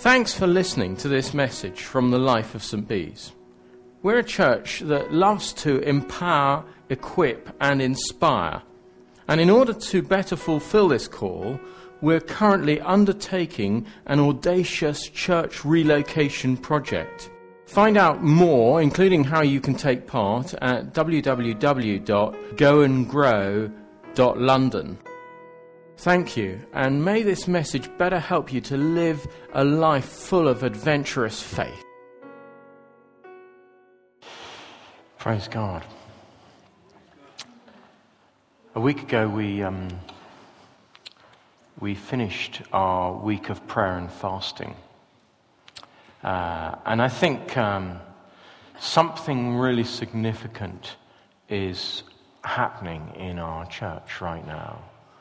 Thanks for listening to this message from the life of St. Bees. We're a church that loves to empower, equip and inspire. And in order to better fulfill this call, we're currently undertaking an audacious church relocation project. Find out more, including how you can take part, at www.goandgrow.london. Thank you, and may this message better help you to live a life full of adventurous faith. Praise God. A week ago we finished our week of prayer and fasting. And I think something really significant is happening in our church right now.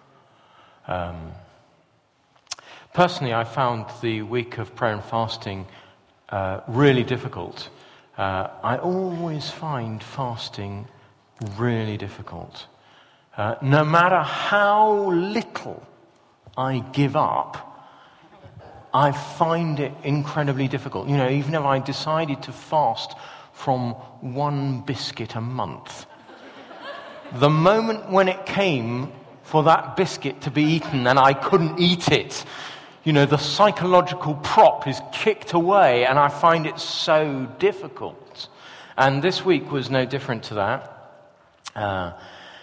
Personally, I found the week of prayer and fasting really difficult. I always find fasting really difficult. No matter how little I give up, I find it incredibly difficult. You know, even if I decided to fast from one biscuit a month, the moment when it came for that biscuit to be eaten and I couldn't eat it, you know, the psychological prop is kicked away and I find it so difficult. And this week was no different to that.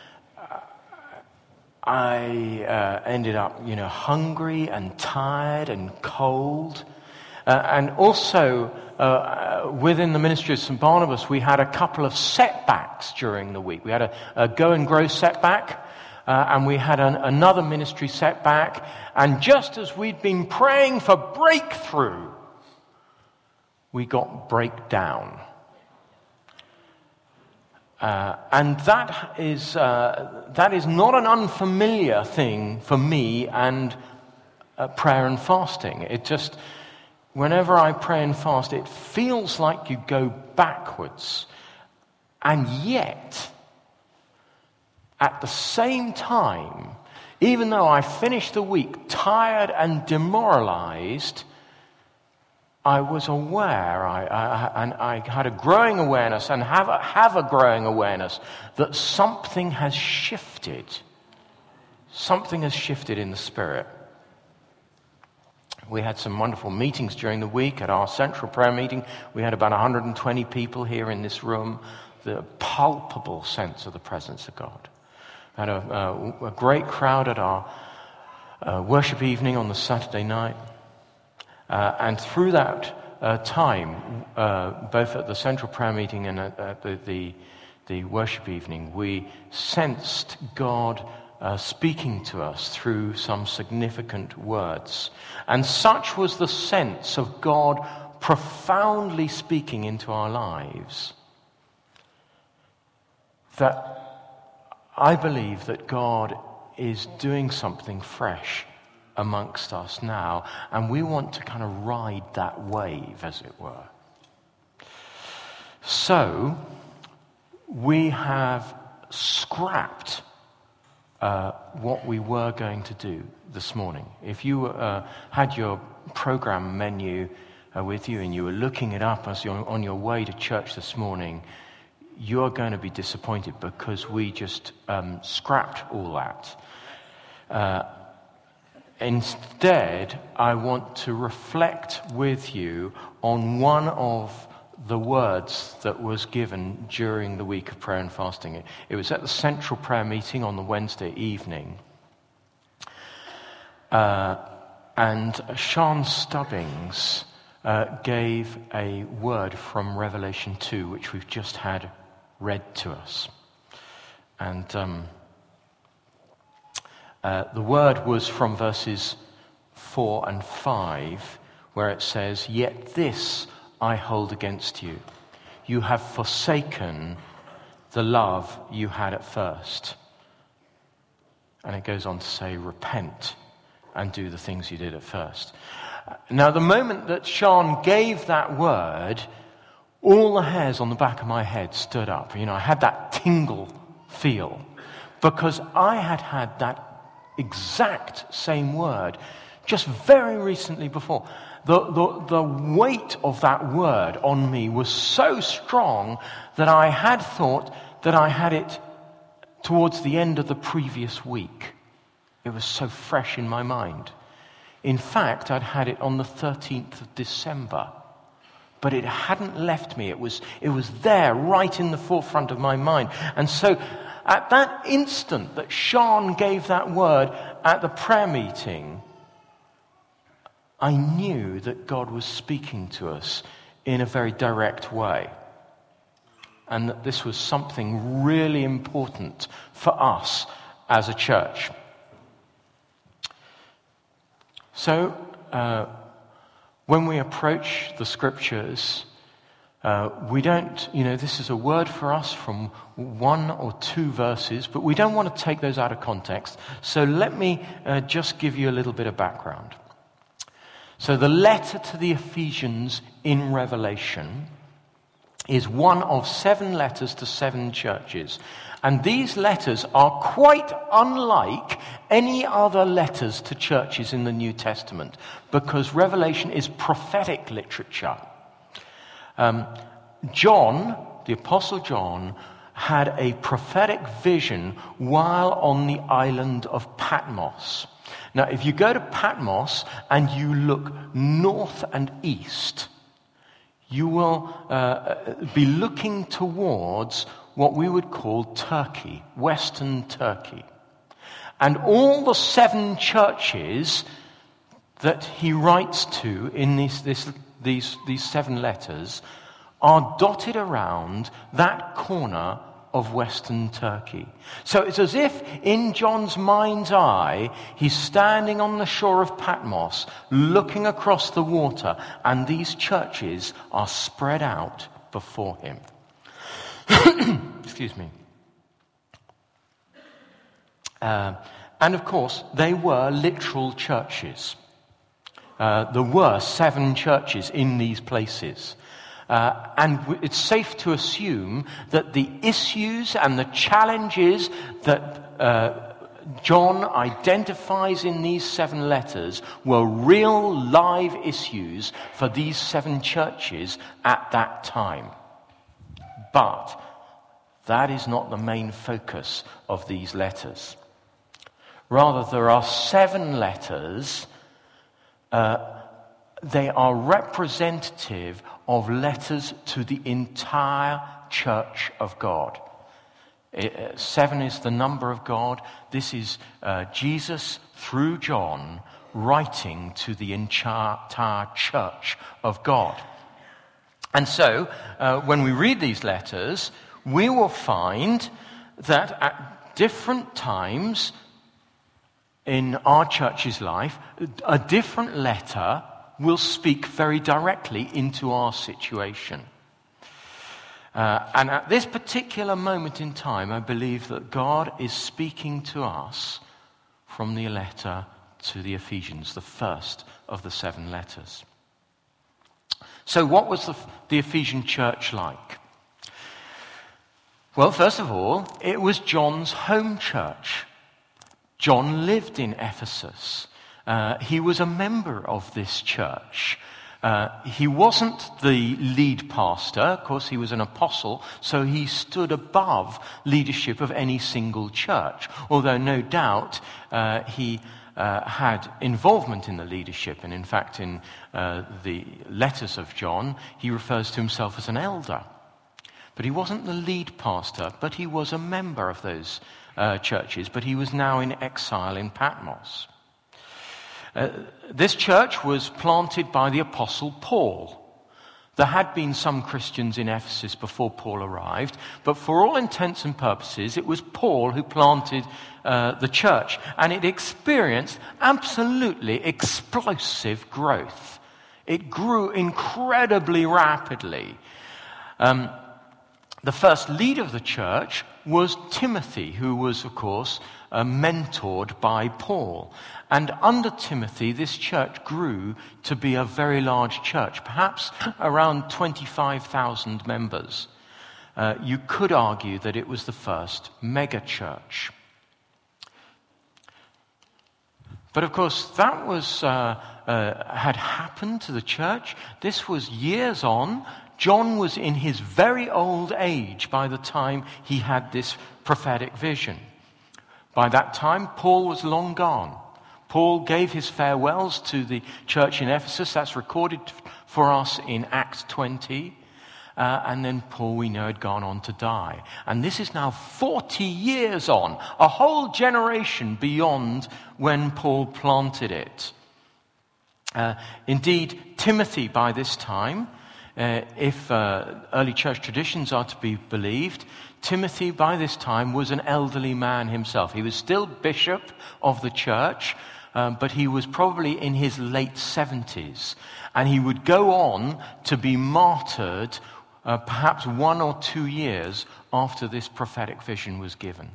I ended up, hungry and tired and cold. And also, within the ministry of St. Barnabas, we had a couple of setbacks during the week. We had a Go and Grow setback, and we had another ministry setback. And just as we'd been praying for breakthrough, we got breakdown. And that is not an unfamiliar thing for me and prayer and fasting. It just, whenever I pray and fast, it feels like you go backwards. And yet, at the same time, even though I finished the week tired and demoralized, I was aware, I had a growing awareness and have a growing awareness that something has shifted. Something has shifted in the spirit. We had some wonderful meetings during the week. At our central prayer meeting, we had about 120 people here in this room. The palpable sense of the presence of God. We had a great crowd at our worship evening on the Saturday night. And through that time, both at the central prayer meeting and at the worship evening, we sensed God speaking to us through some significant words. And such was the sense of God profoundly speaking into our lives that I believe that God is doing something fresh amongst us now, and we want to kind of ride that wave, as it were. So, we have scrapped what we were going to do this morning. If you had your program menu with you and you were looking it up as you're on your way to church this morning, you're going to be disappointed because we just scrapped all that. Instead, I want to reflect with you on one of the words that was given during the week of prayer and fasting. It was at the central prayer meeting on the Wednesday evening. And Sean Stubbings gave a word from Revelation 2, which we've just had read to us. And the word was from verses 4 and 5, where it says, "Yet this I hold against you. You have forsaken the love you had at first." And it goes on to say, "Repent and do the things you did at first." Now, the moment that Sean gave that word, all the hairs on the back of my head stood up. I had that tingle feel because I had had that exact same word just very recently before. The weight of that word on me was so strong that I had thought that I had it towards the end of the previous week. It was so fresh in my mind. In fact, I'd had it on the 13th of December. But it hadn't left me. It was there, right in the forefront of my mind. And so, at that instant that Sean gave that word at the prayer meeting, I knew that God was speaking to us in a very direct way. And that this was something really important for us as a church. So, when we approach the scriptures, we don't, this is a word for us from 1 or 2 verses, but we don't want to take those out of context. So let me just give you a little bit of background. So the letter to the Ephesians in Revelation is one of 7 letters to 7 churches. And these letters are quite unlike any other letters to churches in the New Testament, because Revelation is prophetic literature. John, the Apostle John, had a prophetic vision while on the island of Patmos. Now, if you go to Patmos and you look north and east, you will be looking towards what we would call Turkey, Western Turkey. And all the 7 churches that he writes to in these 7 letters are dotted around that corner of Western Turkey. So it's as if in John's mind's eye, he's standing on the shore of Patmos, looking across the water, and these churches are spread out before him. Excuse me. And of course, they were literal churches. There were 7 churches in these places. And it's safe to assume that the issues and the challenges that John identifies in these 7 letters were real live issues for these 7 churches at that time. But that is not the main focus of these letters. Rather, there are 7 letters. They are representative of letters to the entire church of God. 7 is the number of God. This is Jesus, through John, writing to the entire church of God. And so, when we read these letters, we will find that at different times in our church's life, a different letter will speak very directly into our situation. And at this particular moment in time, I believe that God is speaking to us from the letter to the Ephesians, the first of the 7 letters. So what was the Ephesian church like? Well, first of all, it was John's home church. John lived in Ephesus. He was a member of this church. He wasn't the lead pastor. Of course, he was an apostle, so he stood above leadership of any single church. Although no doubt he had involvement in the leadership. And in fact, in the letters of John, he refers to himself as an elder. But he wasn't the lead pastor, but he was a member of those churches. But he was now in exile in Patmos. This church was planted by the Apostle Paul. There had been some Christians in Ephesus before Paul arrived, but for all intents and purposes, it was Paul who planted the church, and it experienced absolutely explosive growth. It grew incredibly rapidly. The first leader of the church was Timothy, who was, of course, mentored by Paul. And under Timothy, this church grew to be a very large church, perhaps around 25,000 members. You could argue that it was the first mega church. But of course, that was had happened to the church. This was years on. John was in his very old age by the time he had this prophetic vision. By that time, Paul was long gone. Paul gave his farewells to the church in Ephesus. That's recorded for us in Acts 20. And then Paul, we know, had gone on to die. And this is now 40 years on, a whole generation beyond when Paul planted it. Indeed, Timothy, by this time, if early church traditions are to be believed, Timothy, by this time, was an elderly man himself. He was still bishop of the church, but he was probably in his late 70s. And he would go on to be martyred perhaps 1 or 2 years after this prophetic vision was given.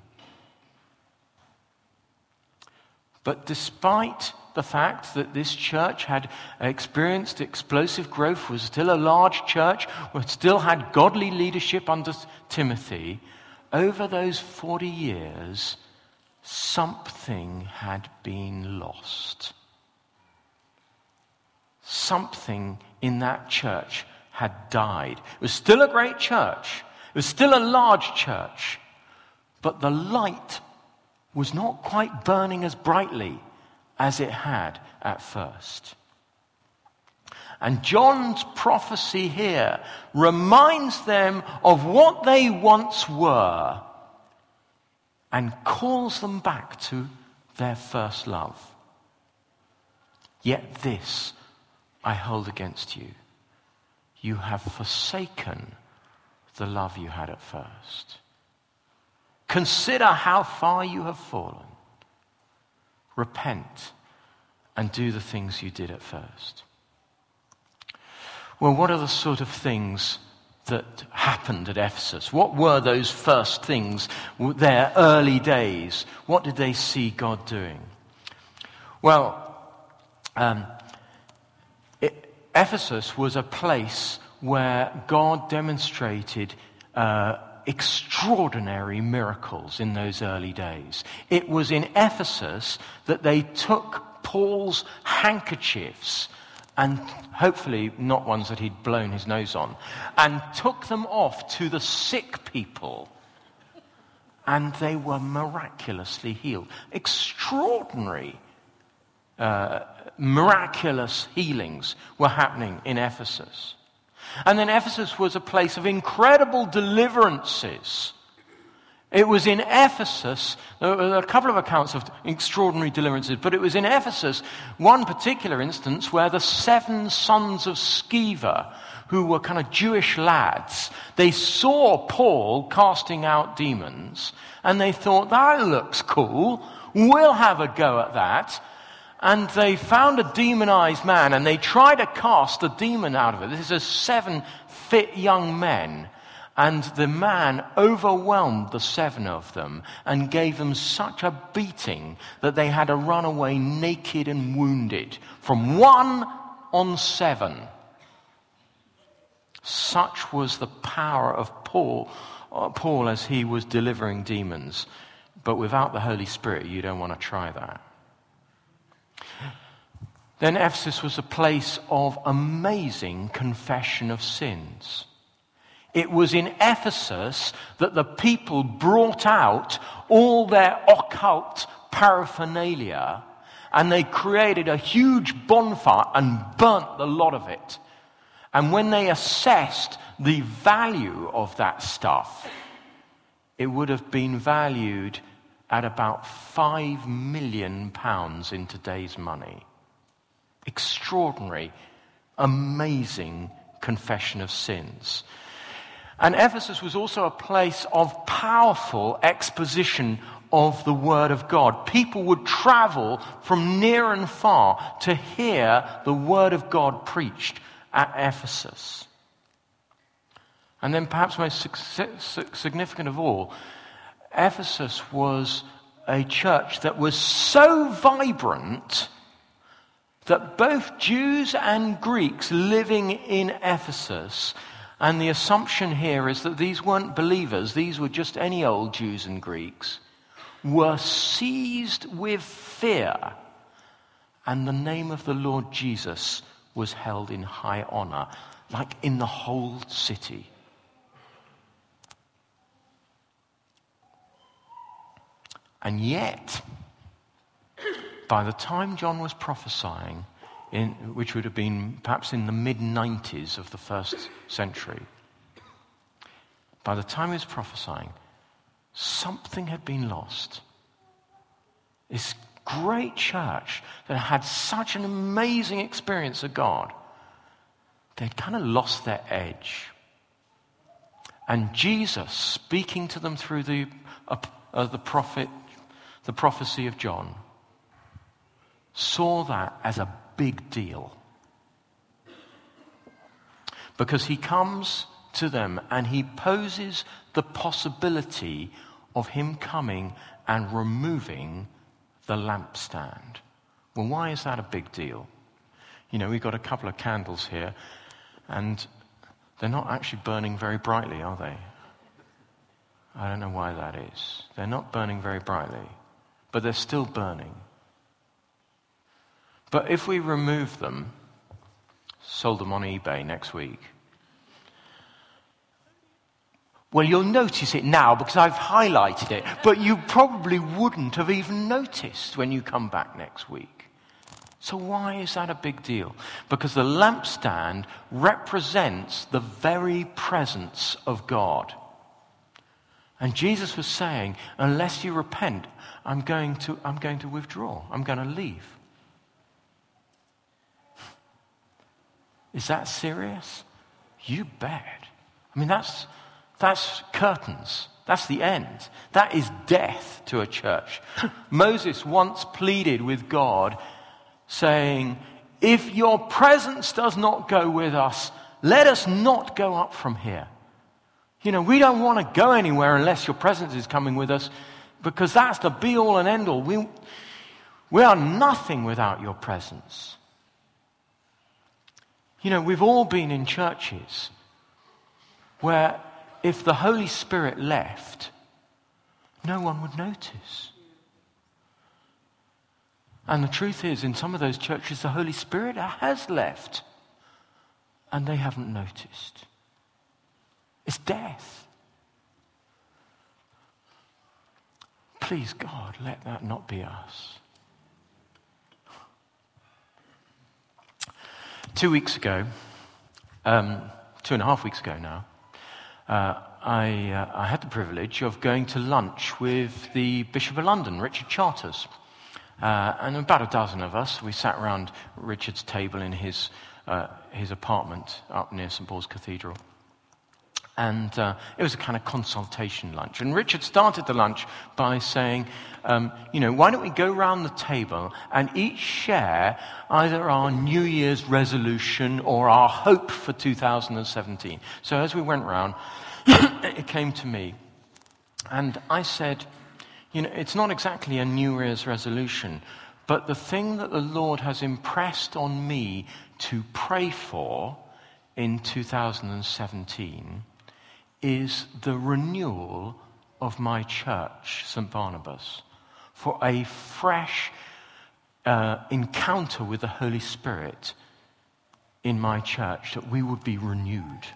But despite the fact that this church had experienced explosive growth, was still a large church, still had godly leadership under Timothy, over those 40 years, something had been lost. Something in that church had died. It was still a great church. It was still a large church. But the light was not quite burning as brightly as it had at first. And John's prophecy here reminds them of what they once were and calls them back to their first love. Yet this I hold against you. You have forsaken the love you had at first. Consider how far you have fallen. Repent and do the things you did at first. Well, what are the sort of things that happened at Ephesus? What were those first things, their early days? What did they see God doing? Well, Ephesus was a place where God demonstrated extraordinary miracles in those early days. It was in Ephesus that they took Paul's handkerchiefs, and hopefully not ones that he'd blown his nose on, and took them off to the sick people, and they were miraculously healed. Extraordinary miraculous healings were happening in Ephesus. And then Ephesus was a place of incredible deliverances. It was in Ephesus, there were a couple of accounts of extraordinary deliverances, but it was in Ephesus, one particular instance where the 7 sons of Sceva, who were kind of Jewish lads, they saw Paul casting out demons, and they thought, that looks cool, we'll have a go at that. And they found a demonized man, and they tried to cast the demon out of it. This is 7 fit young men. And the man overwhelmed the 7 of them and gave them such a beating that they had to run away naked and wounded from 1 on 7. Such was the power of Paul as he was delivering demons. But without the Holy Spirit, you don't want to try that. Then Ephesus was a place of amazing confession of sins. It was in Ephesus that the people brought out all their occult paraphernalia, and they created a huge bonfire and burnt the lot of it. And when they assessed the value of that stuff, it would have been valued at about £5 million in today's money. Extraordinary, amazing confession of sins. And Ephesus was also a place of powerful exposition of the Word of God. People would travel from near and far to hear the Word of God preached at Ephesus. And then perhaps most significant of all, Ephesus was a church that was so vibrant that both Jews and Greeks living in Ephesus, and the assumption here is that these weren't believers, these were just any old Jews and Greeks, were seized with fear And the name of the Lord Jesus was held in high honor, like in the whole city. And yet, by the time John was prophesying, which would have been perhaps in the mid-90s of the first century, by the time he was prophesying, something had been lost. This great church that had such an amazing experience of God, they'd kind of lost their edge. And Jesus, speaking to them through the prophecy of John, saw that as a big deal. Because he comes to them and he poses the possibility of him coming and removing the lampstand. Well, why is that a big deal? You know, we've got a couple of candles here, and they're not actually burning very brightly, are they? I don't know why that is. They're not burning very brightly, but they're still burning. But if we remove them, sold them on eBay next week, well, you'll notice it now because I've highlighted it, but you probably wouldn't have even noticed when you come back next week. So why is that a big deal? Because the lampstand represents the very presence of God. And Jesus was saying, unless you repent, I'm going to withdraw. I'm going to leave. Is that serious? You bet. I mean, that's curtains. That's the end. That is death to a church. Moses once pleaded with God, saying, if your presence does not go with us, let us not go up from here. You know, we don't want to go anywhere unless your presence is coming with us, because that's the be-all and end-all. We are nothing without your presence. You know, we've all been in churches where if the Holy Spirit left, no one would notice. And the truth is, in some of those churches, the Holy Spirit has left, and they haven't noticed. It's death. Please, God, let that not be us. 2 weeks ago, 2.5 weeks ago now, I had the privilege of going to lunch with the Bishop of London, Richard Charters. And about a dozen of us, we sat around Richard's table in his apartment up near St. Paul's Cathedral. And it was a kind of consultation lunch. And Richard started the lunch by saying, why don't we go round the table and each share either our New Year's resolution or our hope for 2017. So as we went round, it came to me. And I said, it's not exactly a New Year's resolution, but the thing that the Lord has impressed on me to pray for in 2017 is the renewal of my church, St. Barnabas, for a fresh encounter with the Holy Spirit in my church, that we would be renewed.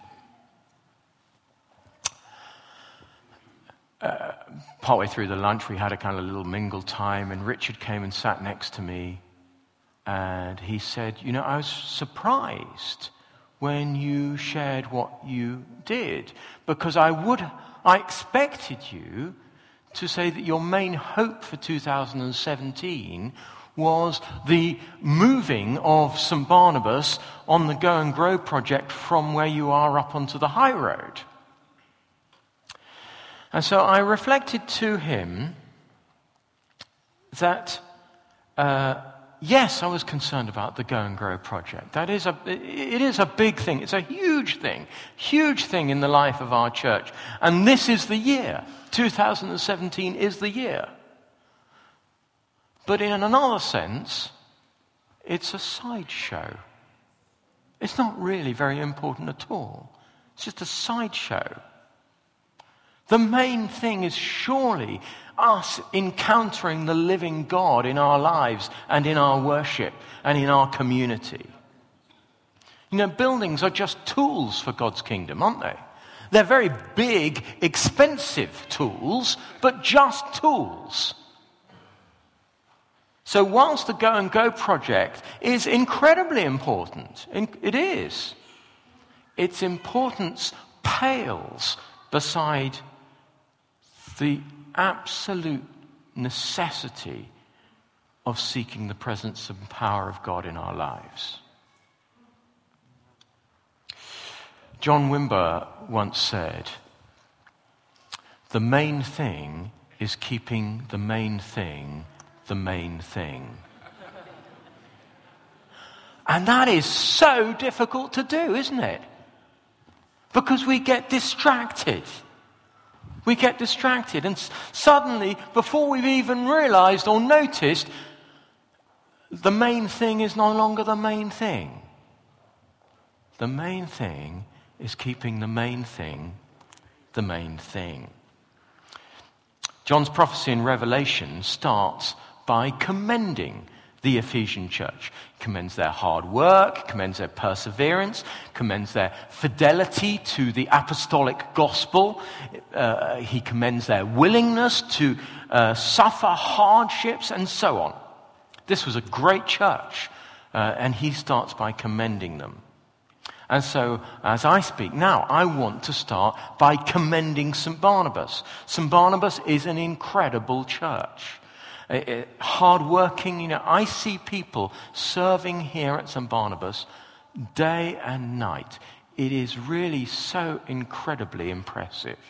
Partway through the lunch, we had a kind of little mingle time, and Richard came and sat next to me, and he said, I was surprised when you shared what you did, because I expected you to say that your main hope for 2017 was the moving of St. Barnabas on the Go and Grow project from where you are up onto the high road. And so I reflected to him that yes, I was concerned about the Go and Grow project. It is a big thing. It's a huge thing in the life of our church. And this is the year. 2017 is the year. But in another sense, it's a sideshow. It's not really very important at all. It's just a sideshow. The main thing is surely us encountering the living God in our lives and in our worship and in our community. Buildings are just tools for God's kingdom, aren't they? They're very big, expensive tools, but just tools. So whilst the Go and Go project is incredibly important, it is, its importance pales beside the absolute necessity of seeking the presence and power of God in our lives. John Wimber once said, "The main thing is keeping the main thing the main thing." And that is so difficult to do, isn't it? Because we get distracted. We get distracted, and suddenly, before we've even realized or noticed, the main thing is no longer the main thing. The main thing is keeping the main thing the main thing. John's prophecy in Revelation starts by commending the Ephesian church. He commends their hard work, commends their perseverance, commends their fidelity to the apostolic gospel. He commends their willingness to suffer hardships and so on. This was a great church, and he starts by commending them. And so, as I speak now, I want to start by commending St. Barnabas. St. Barnabas is an incredible church. Hard-working, I see people serving here at St. Barnabas day and night. It is really so incredibly impressive.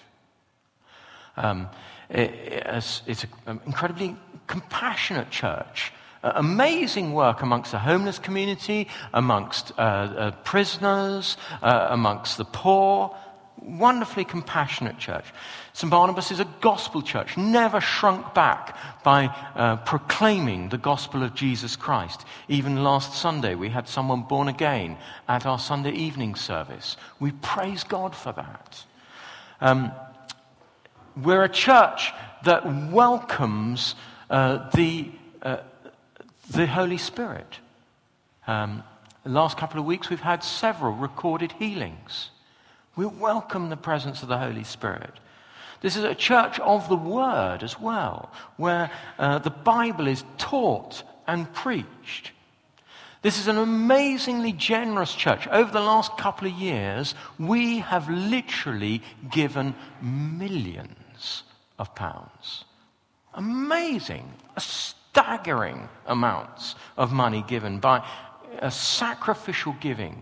It's an incredibly compassionate church. Amazing work amongst the homeless community, amongst prisoners, amongst the poor. Wonderfully compassionate church. St. Barnabas is a gospel church, never shrunk back by proclaiming the gospel of Jesus Christ. Even last Sunday, we had someone born again at our Sunday evening service. We praise God for that. We're a church that welcomes the Holy Spirit. The last couple of weeks, we've had several recorded healings. We welcome the presence of the Holy Spirit. This is a church of the Word as well, where the Bible is taught and preached. This is an amazingly generous church. Over the last couple of years, we have literally given millions of pounds. Amazing, staggering amounts of money given by a sacrificial giving.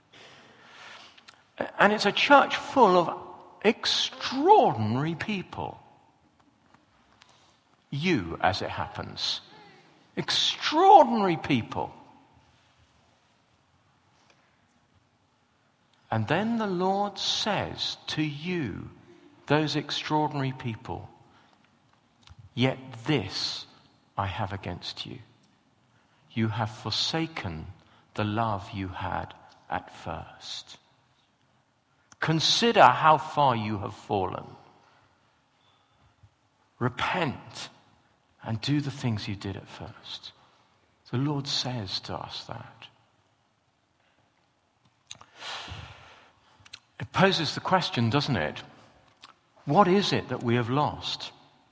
And it's a church full of extraordinary people. You, as it happens. Extraordinary people. And then the Lord says to you, those extraordinary people, "Yet this I have against you. You have forsaken the love you had at first. Consider how far you have fallen. Repent and do the things you did at first." The Lord says to us that. It poses the question, doesn't it? What is it that we have lost?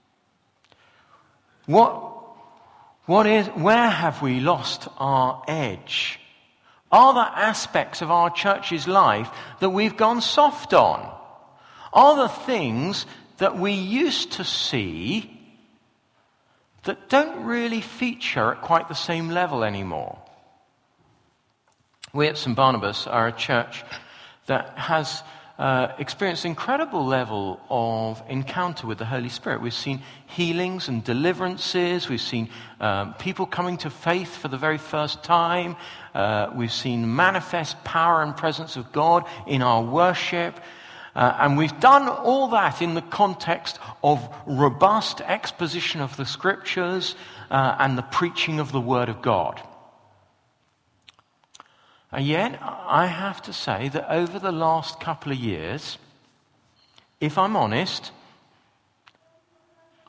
Where have we lost our edge? Are there aspects of our church's life that we've gone soft on? Are there things that we used to see that don't really feature at quite the same level anymore? We at St. Barnabas are a church that has experienced an incredible level of encounter with the Holy Spirit. We've seen healings and deliverances. We've seen people coming to faith for the very first time. We've seen manifest power and presence of God in our worship. And we've done all that in the context of robust exposition of the Scriptures and the preaching of the Word of God. And yet, I have to say that over the last couple of years, if I'm honest,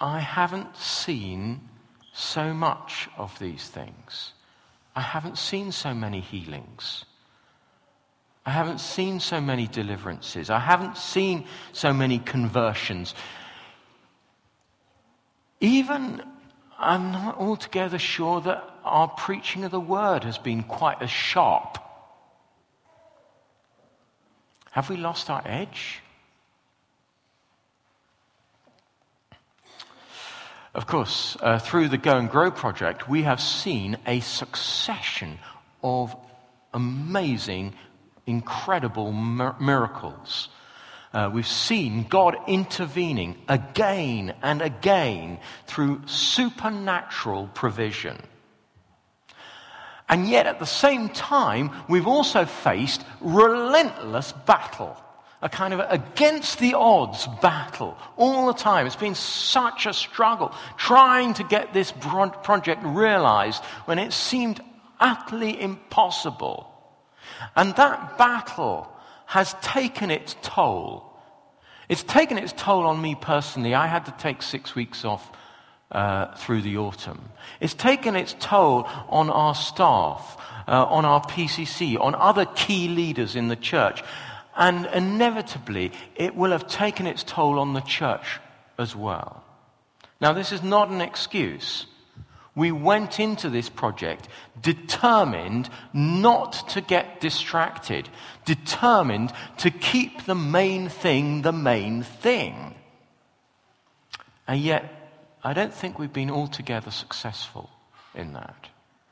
I haven't seen so much of these things. I haven't seen so many healings. I haven't seen so many deliverances. I haven't seen so many conversions. Even, I'm not altogether sure that our preaching of the word has been quite as sharp. Have we lost our edge? Of course, through the Go and Grow project, we have seen a succession of amazing, incredible miracles. We've seen God intervening again and again through supernatural provision. And yet at the same time, we've also faced relentless battle. A kind of against the odds battle all the time. It's been such a struggle trying to get this project realized when it seemed utterly impossible. And that battle has taken its toll. It's taken its toll on me personally. I had to take 6 weeks off through the autumn. It's taken its toll on our staff, on our PCC, on other key leaders in the church. And inevitably, it will have taken its toll on the church as well. Now, this is not an excuse. We went into this project determined not to get distracted, determined to keep the main thing the main thing. And yet, I don't think we've been altogether successful in that.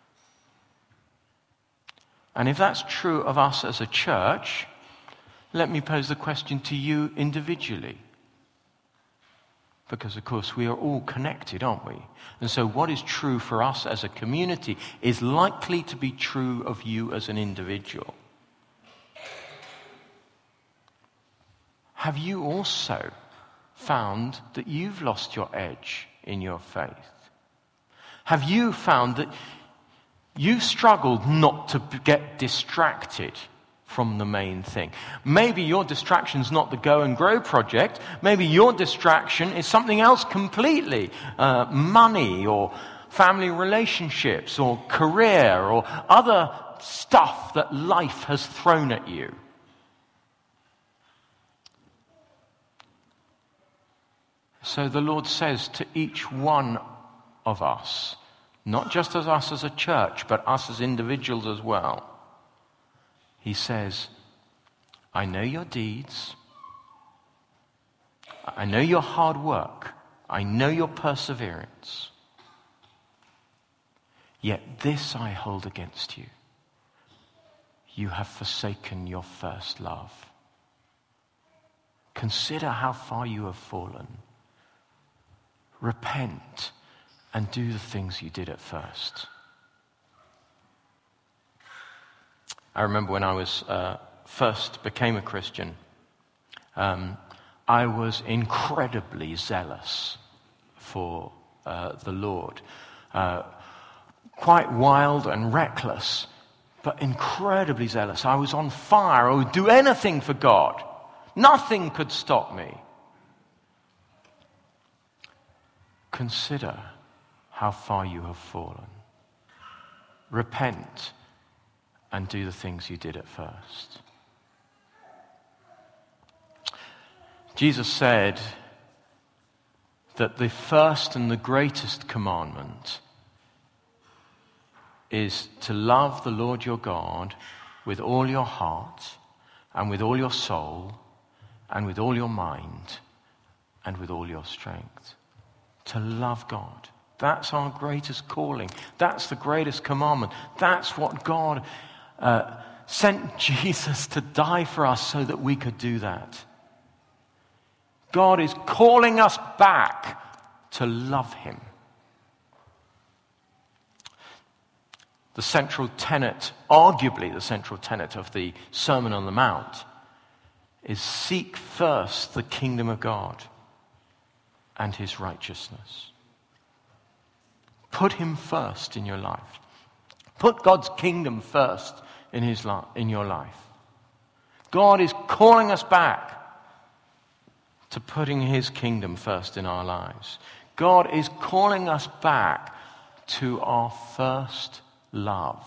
And if that's true of us as a church, let me pose the question to you individually. Because, of course, we are all connected, aren't we? And so what is true for us as a community is likely to be true of you as an individual. Have you also found that you've lost your edge in your faith? Have you found that you've struggled not to get distracted from the main thing? Maybe your distraction's not the Go and Grow project. Maybe your distraction is something else completely. Money or family relationships or career or other stuff that life has thrown at you. So the Lord says to each one of us, not just as us as a church, but us as individuals as well, He says, I know your deeds. I know your hard work. I know your perseverance. Yet this I hold against you. You have forsaken your first love. Consider how far you have fallen. Repent and do the things you did at first. I remember when I was first became a Christian, I was incredibly zealous for the Lord. Quite wild and reckless, but incredibly zealous. I was on fire. I would do anything for God. Nothing could stop me. Consider how far you have fallen. Repent and do the things you did at first. Jesus said that the first and the greatest commandment is to love the Lord your God with all your heart and with all your soul and with all your mind and with all your strength. To love God. That's our greatest calling. That's the greatest commandment. That's what God sent Jesus to die for us so that we could do that. God is calling us back to love him. The central tenet, arguably the central tenet of the Sermon on the Mount, is seek first the kingdom of God and his righteousness. Put him first in your life. Put God's kingdom first in your life. God is calling us back to putting his kingdom first in our lives. God is calling us back to our first love.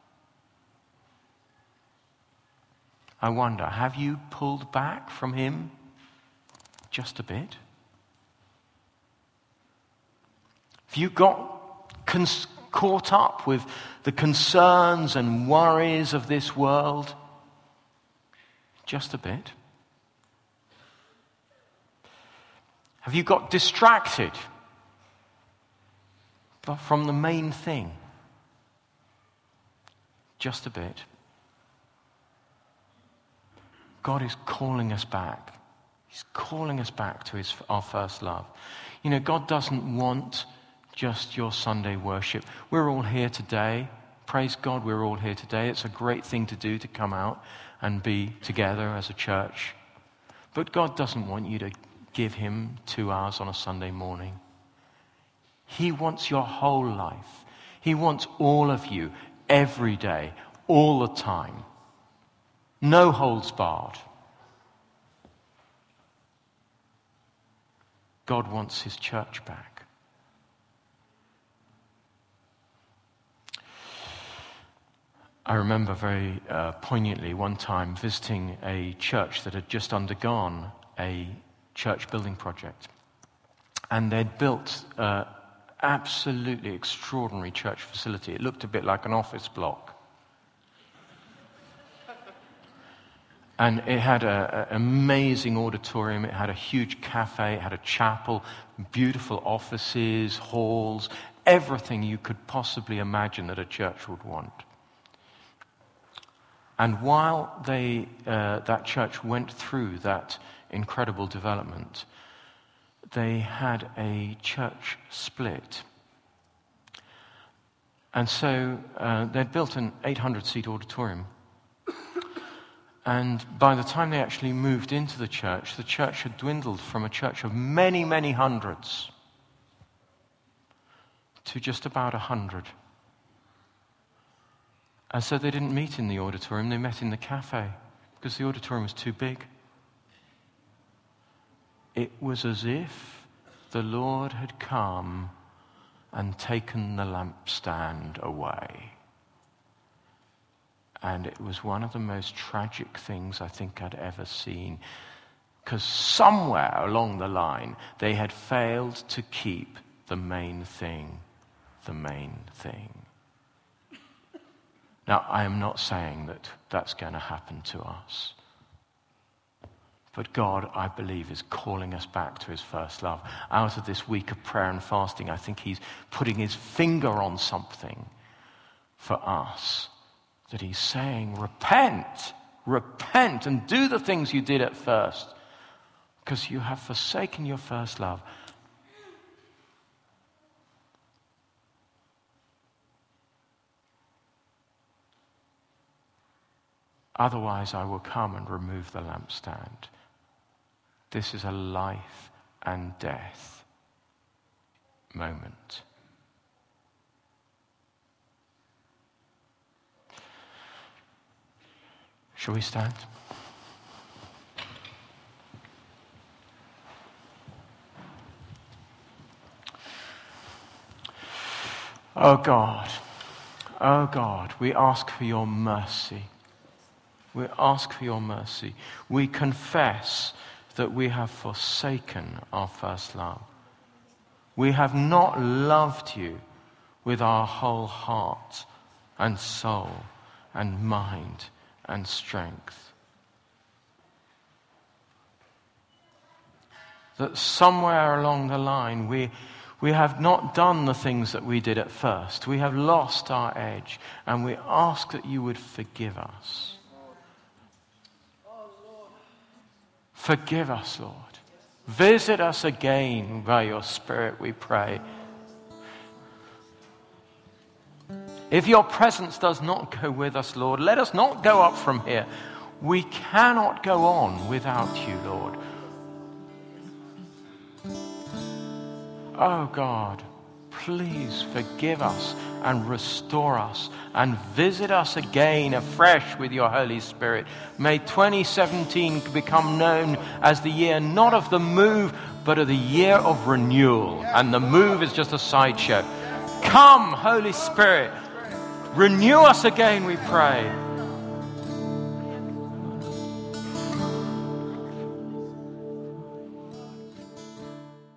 I wonder, have you pulled back from him just a bit? Have you got caught up with the concerns and worries of this world just a bit? Have you got distracted from the main thing just a bit? God is calling us back. He's calling us back to our first love. You know, God doesn't want just your Sunday worship. We're all here today. Praise God, we're all here today. It's a great thing to do, to come out and be together as a church. But God doesn't want you to give him 2 hours on a Sunday morning. He wants your whole life. He wants all of you, every day, all the time. No holds barred. God wants his church back. I remember very poignantly one time visiting a church that had just undergone a church building project. And they'd built an absolutely extraordinary church facility. It looked a bit like an office block. And it had an amazing auditorium. It had a huge cafe. It had a chapel, beautiful offices, halls, everything you could possibly imagine that a church would want. And while that church went through that incredible development, they had a church split. And so they'd built an 800-seat auditorium. And by the time they actually moved into the church had dwindled from a church of many, many hundreds to just about 100. And so they didn't meet in the auditorium, they met in the cafe because the auditorium was too big. It was as if the Lord had come and taken the lampstand away. And it was one of the most tragic things I think I'd ever seen. Because somewhere along the line, they had failed to keep the main thing the main thing. Now, I am not saying that that's going to happen to us. But God, I believe, is calling us back to his first love. Out of this week of prayer and fasting, I think he's putting his finger on something for us. That he's saying, repent and do the things you did at first. Because you have forsaken your first love. Otherwise, I will come and remove the lampstand. This is a life and death moment. Shall we stand? Oh God, we ask for your mercy. We ask for your mercy. We confess that we have forsaken our first love. We have not loved you with our whole heart and soul and mind and strength. That somewhere along the line we have not done the things that we did at first. We have lost our edge, and we ask that you would forgive us. Forgive us, Lord. Visit us again by your Spirit, we pray. If your presence does not go with us, Lord, let us not go up from here. We cannot go on without you, Lord. Oh God, please forgive us and restore us and visit us again afresh with your Holy Spirit. May 2017 become known as the year not of the move but of the year of renewal. And the move is just a sideshow. Come, Holy Spirit, renew us again, we pray.